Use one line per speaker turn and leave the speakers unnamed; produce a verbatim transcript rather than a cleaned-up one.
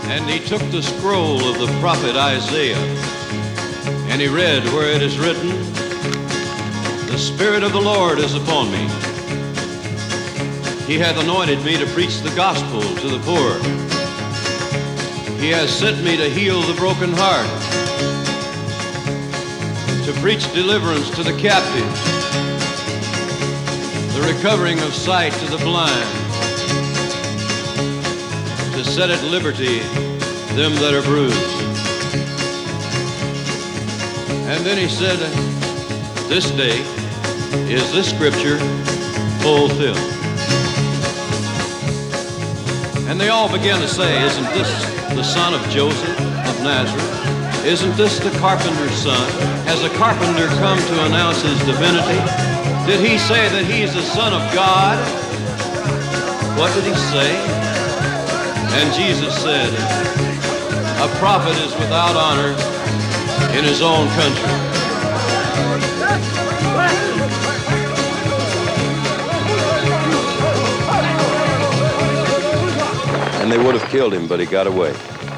And he took the scroll of the prophet Isaiah, and he read where it is written, "The Spirit of the Lord is upon me. He hath anointed me to preach the gospel to the poor. He has sent me to heal the broken heart, to preach deliverance to the captives, the recovering of sight to the blind, to set at liberty them that are bruised." And then he said, "This day is this scripture fulfilled." And they all began to say, "Isn't this the son of Joseph of Nazareth? Isn't this the carpenter's son? Has a carpenter come to announce his divinity? Did he say that he's the Son of God?" What did he say? And Jesus said, "A prophet is without honor in his own country."
And they would have killed him, but he got away.